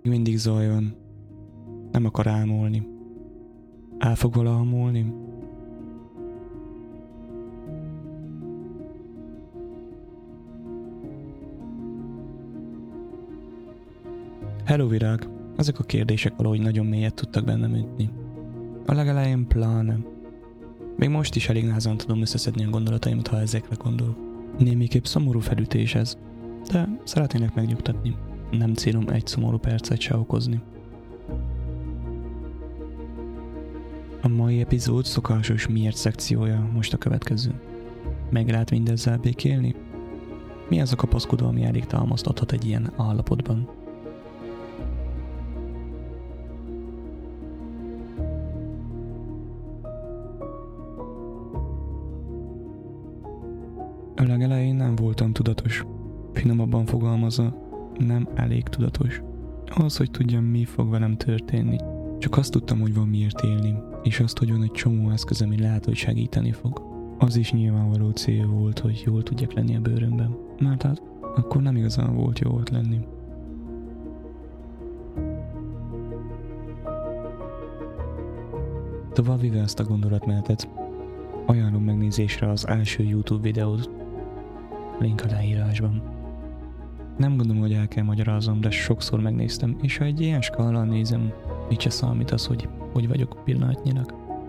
mindig zaj van. Nem akar elmúlni. El fog valaha múlni? Hello virág! Ezek a kérdések valahogy nagyon mélyet tudtak bennem ütni. A legelején pláne. Még most is elég nehezen tudom összeszedni a gondolataimat, ha ezekre gondolok. Némiképp szomorú felütés ez, de szeretnének megnyugtatni. Nem célom egy szomorú percet se okozni. A mai epizód szokásos miért szekciója most a következő. Meg lehet mindezzel békélni? Mi az a kapaszkodó, ami elég támasztathat egy ilyen állapotban? A legelején nem voltam tudatos. Finomabban fogalmazva, nem elég tudatos. Ahhoz, hogy tudjam, mi fog velem történni. Csak azt tudtam, hogy van miért élni, és azt, hogy van egy csomó eszköz, ami lehet, hogy segíteni fog. Az is nyilvánvaló cél volt, hogy jól tudjak lenni a bőrömben. Mert hát akkor nem igazán volt jó ott lenni. Továbbvive ezt a gondolatmenetet, ajánlom megnézésre az első YouTube videót. Link a leírásban. Nem gondolom, hogy el kell magyarázom, de sokszor megnéztem, és ha egy ilyen skálán nézem, mit se számít az, hogy vagyok pillanatnyilag.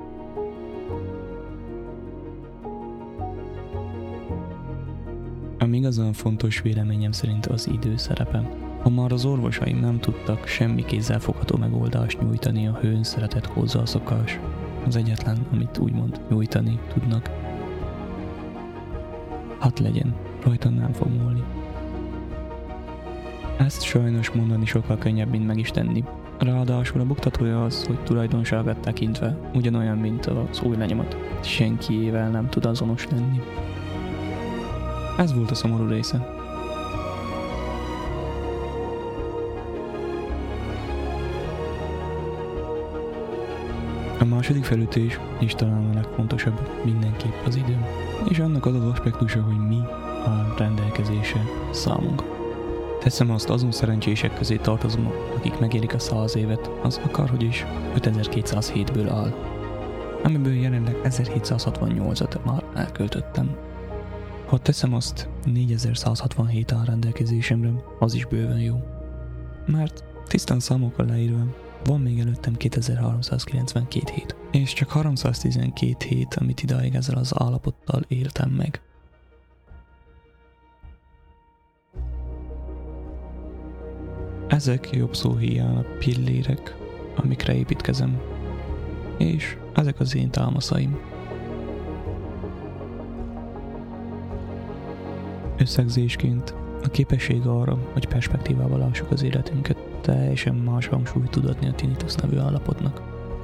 Ami igazán fontos véleményem szerint az idő szerepe. Ha már az orvosaim nem tudtak semmi kézzelfogható megoldást nyújtani, a hőn szeretett hozzászokás az egyetlen, amit úgymond nyújtani tudnak. Hát legyen, rajta nem fog múlni. Ezt sajnos mondani sokkal könnyebb, mint meg is tenni. Ráadásul a buktatója az, hogy tulajdonságát tekintve ugyanolyan, mint az új lenyomat. Senkiével nem tud azonos lenni. Ez volt a szomorú része. A második felütés, és talán a legfontosabb, mindenképp az idő. És annak az az aspektusa, hogy mi a rendelkezése számunkra. Teszem azt, azon szerencsések közé tartozom, akik megélik a 100 évet, az akárhogy is 5207-ből áll. Amiből jelenleg 1768-at már elköltöttem. Ha teszem azt, 4167 áll rendelkezésemre, az is bőven jó. Mert tisztán számokkal leírva, van még előttem 2392 hét. És csak 312 hét, amit idáig ezzel az állapottal éltem meg. Ezek jobb szó híján a pillérek, amikre építkezem. És ezek az én támaszaim. Összegzésként a képesség arra, hogy perspektívával lássuk az életünket, teljesen más hangsúlyt tud adni a tinnitus nevű állapotnak.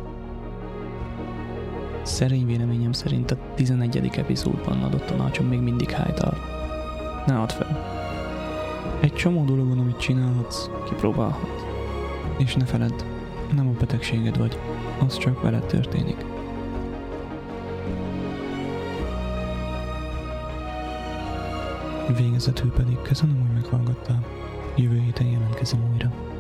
Szerény véleményem szerint a 11. epizódban adott tanácsom még mindig helytáll. Ne add fel. Egy csomó dologon, amit csinálhatsz, kipróbálhatsz. És ne feledd, nem a betegséged vagy, az csak veled történik. Végezetül pedig köszönöm, hogy meghallgattál. Jövő héten jelentkezem újra.